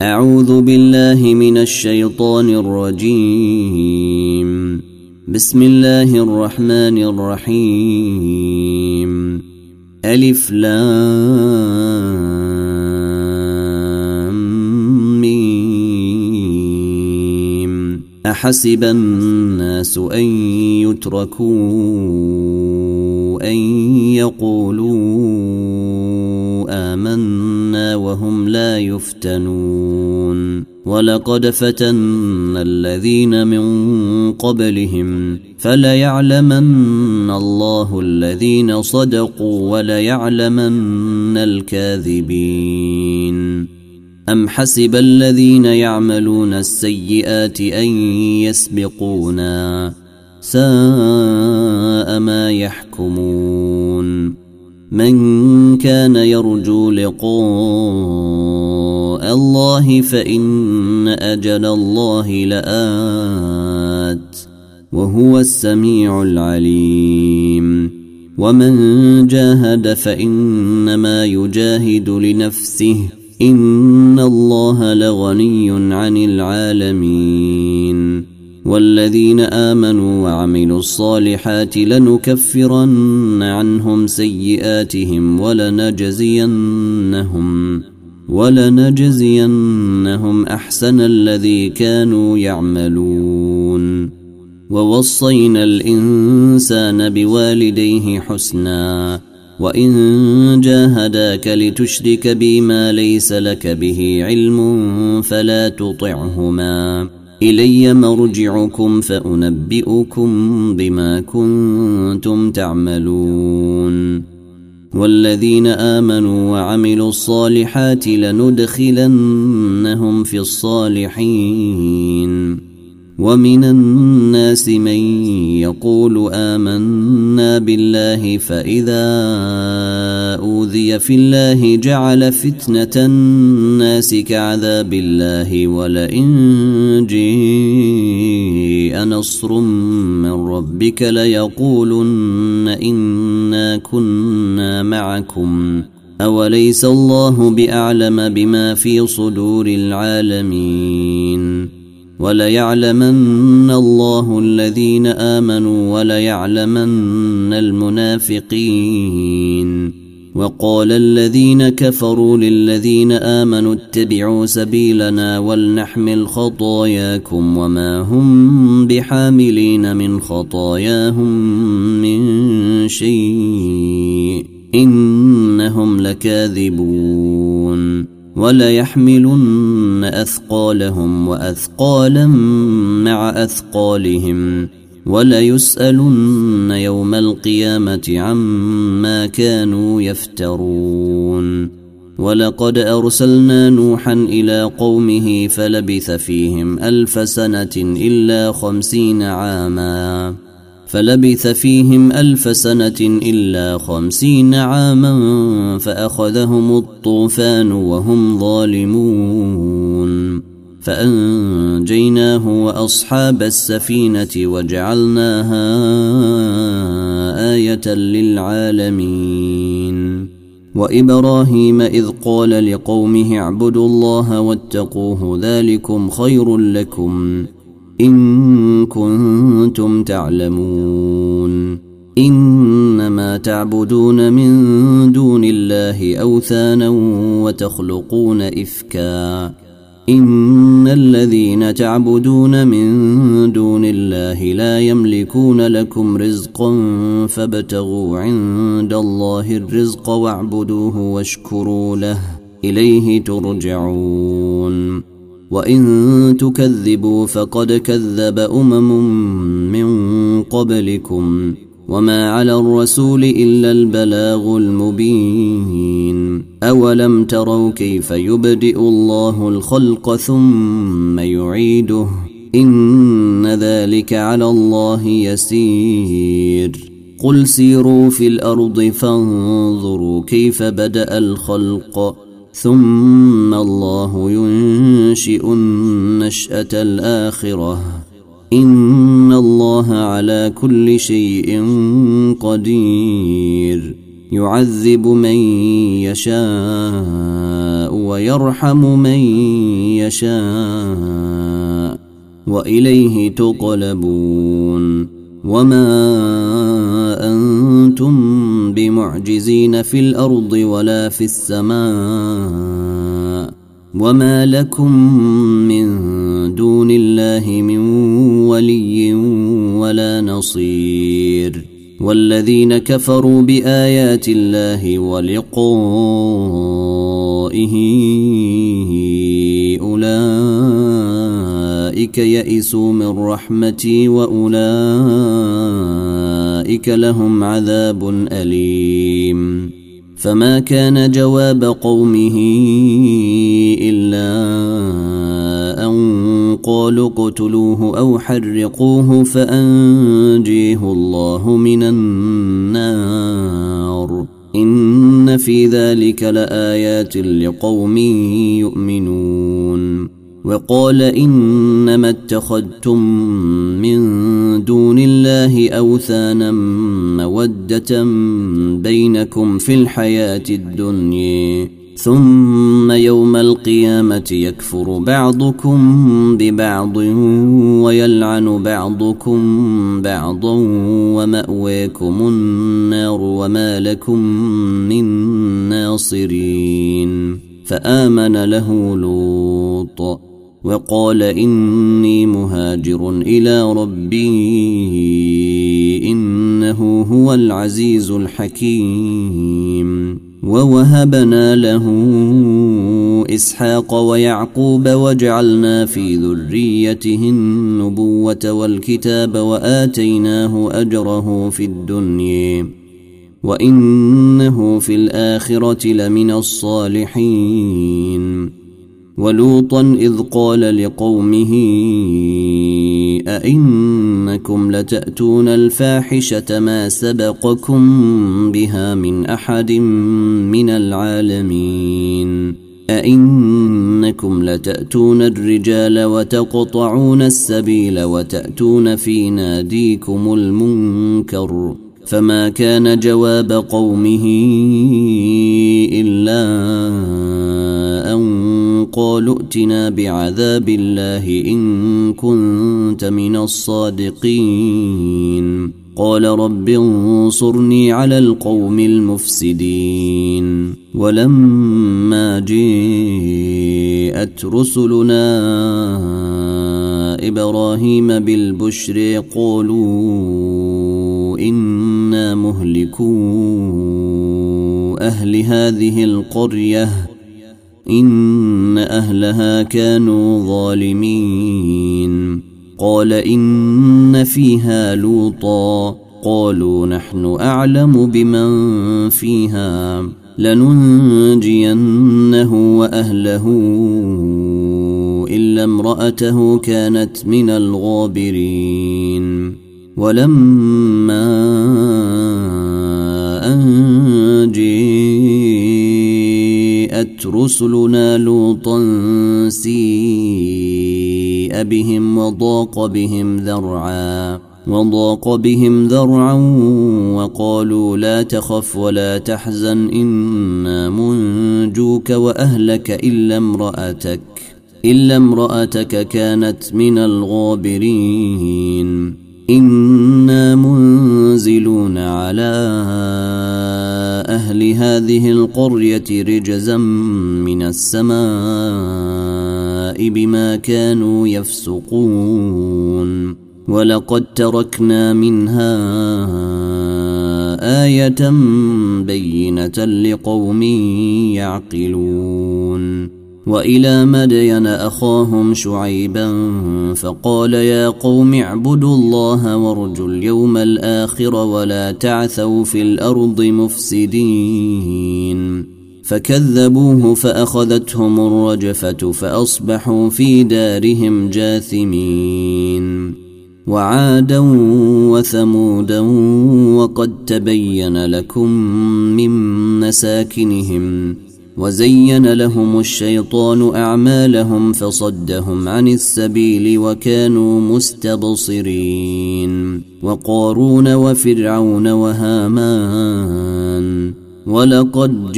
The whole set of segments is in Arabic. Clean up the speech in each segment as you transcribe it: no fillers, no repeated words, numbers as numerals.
أعوذ بالله من الشيطان الرجيم. بسم الله الرحمن الرحيم. ألف لام ميم. أحسب الناس أن يتركوا أن يقولوا آمنا وهم لا يفتنون. ولقد فتنا الذين من قبلهم فليعلمن الله الذين صدقوا وليعلمن الكاذبين. أم حسب الذين يعملون السيئات أن يسبقونا ساء ما يحكمون. من كان يرجو لقاء الله فإن أجل الله لآت وهو السميع العليم. ومن جاهد فإنما يجاهد لنفسه إن الله لغني عن العالمين. والذين آمنوا وعملوا الصالحات لنكفرن عنهم سيئاتهم ولنجزينهم أحسن الذي كانوا يعملون. ووصينا الإنسان بوالديه حسنا وإن جاهداك لتشرك بي ما ليس لك به علم فلا تطعهما إلي مرجعكم فأنبئكم بما كنتم تعملون. والذين آمنوا وعملوا الصالحات لندخلنهم في الصالحين. ومن الناس من يقول آمنا بالله فإذا أوذي في الله جعل فتنة الناس كعذاب الله ولئن جاء نصر من ربك ليقولن إنا كنا معكم أوليس الله بأعلم بما في صدور العالمين. وليعلمن الله الذين آمنوا وليعلمن المنافقين. وقال الذين كفروا للذين آمنوا اتبعوا سبيلنا ولنحمل خطاياكم وما هم بحاملين من خطاياهم من شيء إنهم لكاذبون. وليحملن أثقالهم وأثقالا مع أثقالهم وليسألن يوم القيامة عما كانوا يفترون. ولقد أرسلنا نوحا إلى قومه فلبث فيهم 1000 سنة إلا 50 عاما فأخذهم الطوفان وهم ظالمون فأنجيناه وأصحاب السفينة وجعلناها آية للعالمين. وإبراهيم إذ قال لقومه اعبدوا الله واتقوه ذلكم خير لكم إن كنتم تعلمون. إنما تعبدون من دون الله أوثانا وتخلقون إفكا إن الذين تعبدون من دون الله لا يملكون لكم رزقا فابتغوا عند الله الرزق واعبدوه واشكروا له إليه ترجعون. وإن تكذبوا فقد كذب من قبلكم وما على الرسول إلا البلاغ المبين. أولم تروا كيف يبدئ الله الخلق ثم يعيده إن ذلك على الله يسير. قل سيروا في الأرض فانظروا كيف بدأ الخلق ثم الله ينشئ النشأة الآخرة إن الله على كل شيء قدير. يعذب من يشاء ويرحم من يشاء وإليه تقلبون وما أنتم بمعجزين في الأرض ولا في السماء وما لكم من دون الله من ولي ولا نصير والذين كفروا بآيات الله ولقائه أولئك يئسوا من رحمتي وأولئك لهم عذاب أليم فما كان جواب قومه إلا أن قالوا اقتلوه أو حرقوه فأنجيه الله من النار إن في ذلك لآيات لقوم يؤمنون وقال إنما اتخذتم من دون الله أوثانا مودة بينكم في الحياة الدنيا ثم يوم القيامة يكفر بعضكم ببعض ويلعن بعضكم بعضا ومأواكم النار وما لكم من ناصرين فآمن له لوط وقال إني مهاجر إلى ربي إنه هو العزيز الحكيم ووهبنا له إسحاق ويعقوب وجعلنا في ذريته النبوة والكتاب وآتيناه أجره في الدنيا وإنه في الآخرة لمن الصالحين ولوطا إذ قال لقومه أئنكم لتأتون الفاحشة ما سبقكم بها من أحد من العالمين أئنكم لتأتون الرجال وتقطعون السبيل وتأتون في ناديكم المنكر فما كان جواب قومه إلا أن قالوا ائتنا بعذاب الله إن كنت من الصادقين قال رب انصرني على القوم المفسدين ولما جاءت رسلنا إبراهيم بالبشر قالوا إنا مهلكو أهل هذه القرية إن أهلها كانوا ظالمين قال إن فيها لوطا قالوا نحن أعلم بمن فيها لننجينه وأهله إلا امرأته كانت من الغابرين ولما أن جاءت رسلنا لوطا سيء بهم وضاق بهم ذرعا وقالوا لا تخف ولا تحزن إنا منجوك وأهلك إلا امرأتك كانت من الغابرين إنا منزلون على أهل هذه القرية رجزا من السماء بما كانوا يفسقون ولقد تركنا منها آية بينة لقوم يعقلون وإلى مدين أخاهم شعيبا فقال يا قوم اعبدوا الله وارجوا اليوم الآخر ولا تعثوا في الأرض مفسدين فكذبوه فأخذتهم الرجفة فأصبحوا في دارهم جاثمين وعادا وثمودا وقد تبين لكم من مساكنهم وزين لهم الشيطان أعمالهم فصدهم عن السبيل وكانوا مستبصرين وقارون وفرعون وهامان ولقد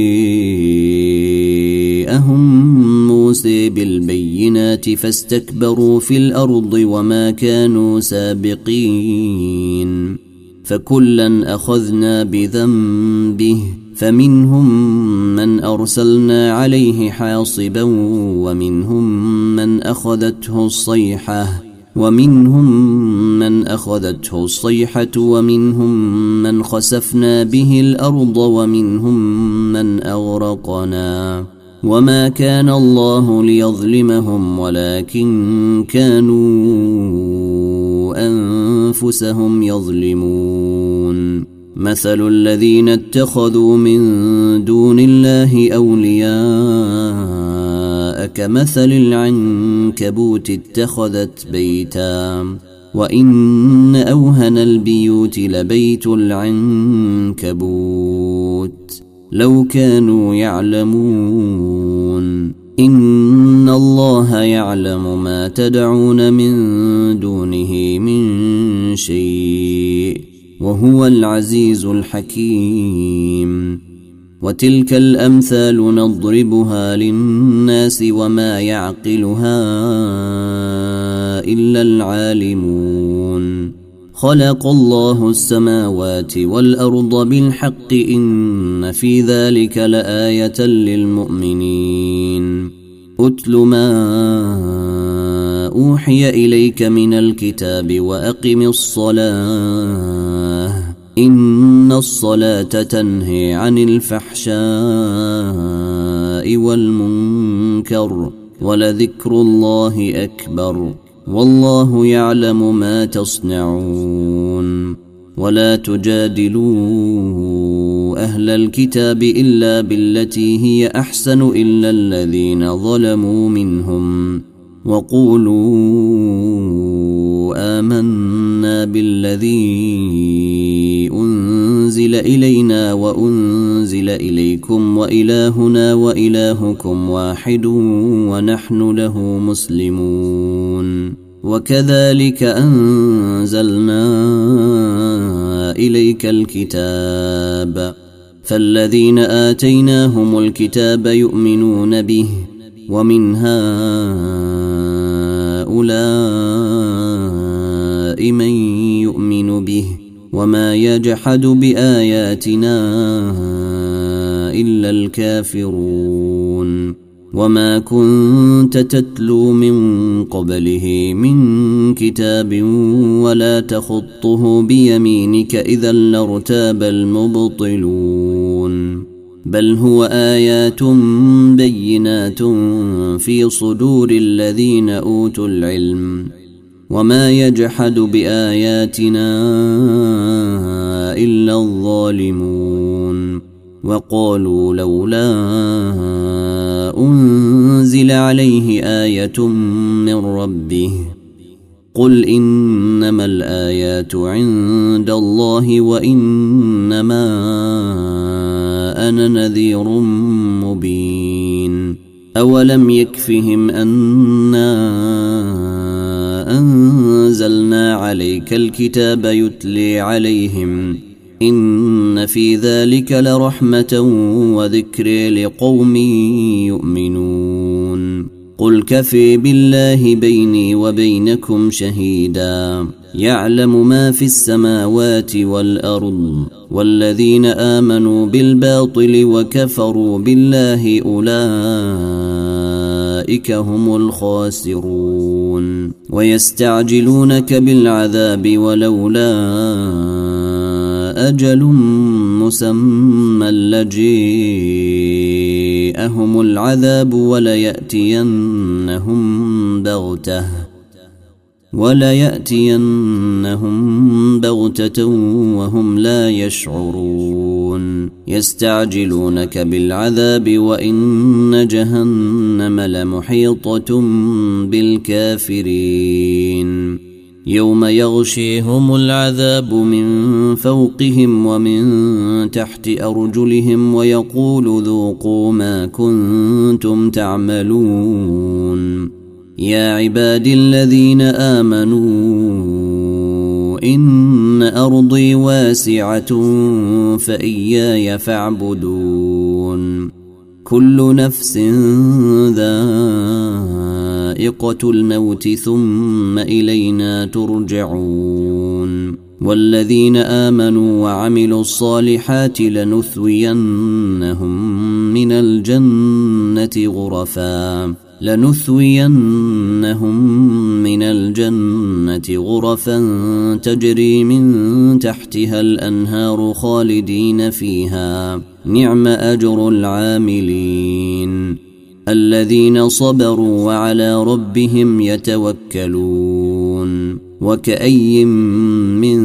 جاءهم موسى بالبينات فاستكبروا في الأرض وما كانوا سابقين فكلا أخذنا بذنبه فمنهم من أرسلنا عليه حاصبا ومنهم من أخذته الصيحة ومنهم من خسفنا به الأرض ومنهم من أغرقنا وما كان الله ليظلمهم ولكن كانوا أنفسهم يظلمون مثل الذين اتخذوا من دون الله أولياء كمثل العنكبوت اتخذت بيتا وإن أوهن البيوت لبيت العنكبوت لو كانوا يعلمون إن الله يعلم ما تدعون من دونه من شيء وهو العزيز الحكيم وتلك الأمثال نضربها للناس وما يعقلها إلا العالمون خلق الله السماوات والأرض بالحق إن في ذلك لآية للمؤمنين أتل ما أوحي إليك من الكتاب وأقم الصلاة إن الصلاة تنهي عن الفحشاء والمنكر ولذكر الله أكبر والله يعلم ما تصنعون ولا تجادلوا أهل الكتاب إلا بالتي هي أحسن إلا الذين ظلموا منهم وقولوا آمنا بالذي أنزل إلينا وأنزل إليكم وإلهنا وإلهكم واحد ونحن له مسلمون وكذلك أنزلنا إليك الكتاب فالذين آتيناهم الكتاب يؤمنون به ومن هؤلاء من يؤمن به وما يجحد بآياتنا إلا الكافرون وما كنت تتلو من قبله من كتاب ولا تخطه بيمينك إذا لارتاب المبطلون بل هو آيات بينات في صدور الذين أوتوا العلم وما يجحد بآياتنا إلا الظالمون وقالوا لولا أنزل عليه آية من ربه قل إنما الآيات عند الله وإنما أنا نذير مبين أولم يكفهم أنا أنزلنا عليك الكتاب يتلي عليهم إن في ذلك لرحمة وذكر لقوم يؤمنون قل كفي بالله بيني وبينكم شهيدا يعلم ما في السماوات والأرض والذين آمنوا بالباطل وكفروا بالله أولئك هم الخاسرون ويستعجلونك بالعذاب ولولا أجل مسمى لجيءهم العذاب وليأتينهم بغتة وهم لا يشعرون يستعجلونك بالعذاب وإن جهنم لمحيطة بالكافرين يوم يغشيهم العذاب من فوقهم ومن تحت أرجلهم ويقول ذوقوا ما كنتم تعملون يا عبادي الذين آمنوا إن أرضي واسعة فإياي فاعبدون كل نفس ذائقة الموت ثم إلينا ترجعون والذين آمنوا وعملوا الصالحات لنثوينهم من الجنة غرفا تجري من تحتها الأنهار خالدين فيها نعم أجر العاملين الذين صبروا وعلى ربهم يتوكلون وكأي من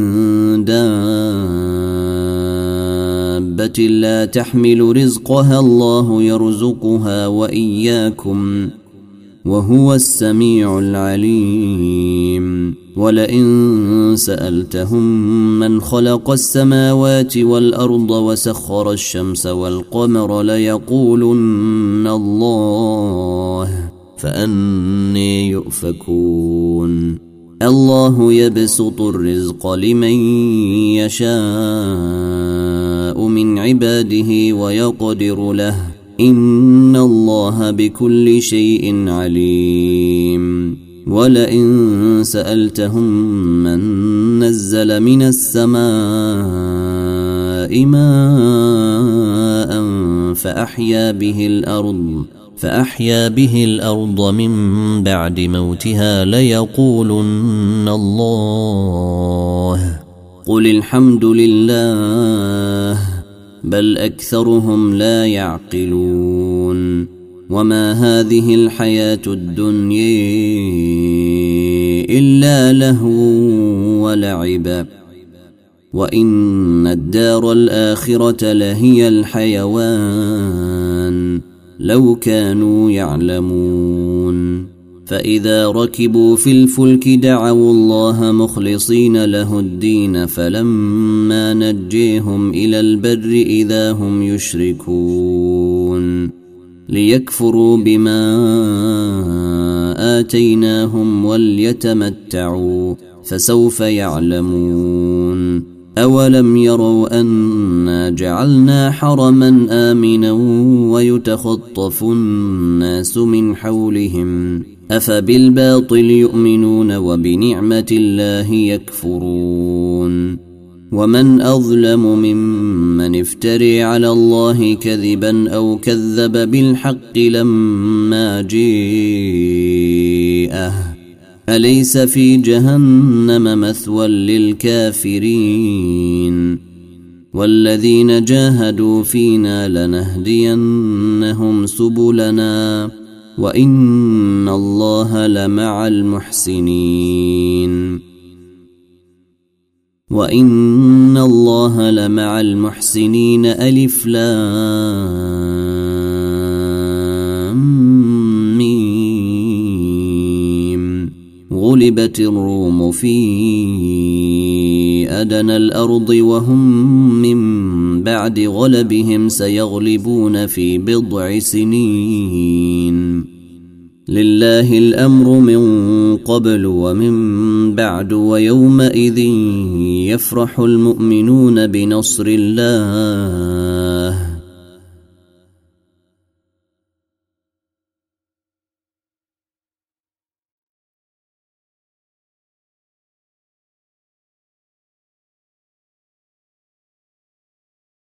دابة لا تحمل رزقها الله يرزقها وإياكم وهو السميع العليم ولئن سألتهم من خلق السماوات والأرض وسخر الشمس والقمر ليقولن الله فأني يؤفكون الله يبسط الرزق لمن يشاء من عباده ويقدر له إن الله بكل شيء عليم ولئن سألتهم من نزل من السماء ماء فأحيا به الأرض من بعد موتها ليقولن الله قل الحمد لله بل أكثرهم لا يعقلون وما هذه الحياة الدنيا إلا لهو ولعب وإن الدار الآخرة لهي الحيوان لو كانوا يعلمون فإذا ركبوا في الفلك دعوا الله مخلصين له الدين فلما نجيهم إلى البر إذا هم يشركون ليكفروا بما آتيناهم وليتمتعوا فسوف يعلمون أولم يروا أنا جعلنا حرما آمنا ويتخطف الناس من حولهم أفبالباطل يؤمنون وبنعمة الله يكفرون ومن أظلم ممن افتري على الله كذبا أو كذب بالحق لما جاءه أليس في جهنم مثوى للكافرين والذين جاهدوا فينا لنهدينهم سبلنا وإن الله لمع المحسنين ألف لام ميم غلبت الروم في أدنى الأرض وهم من بعد غلبهم سيغلبون في بضع سنين لله الأمر من قبل ومن بعد ويومئذ يفرح المؤمنون بنصر الله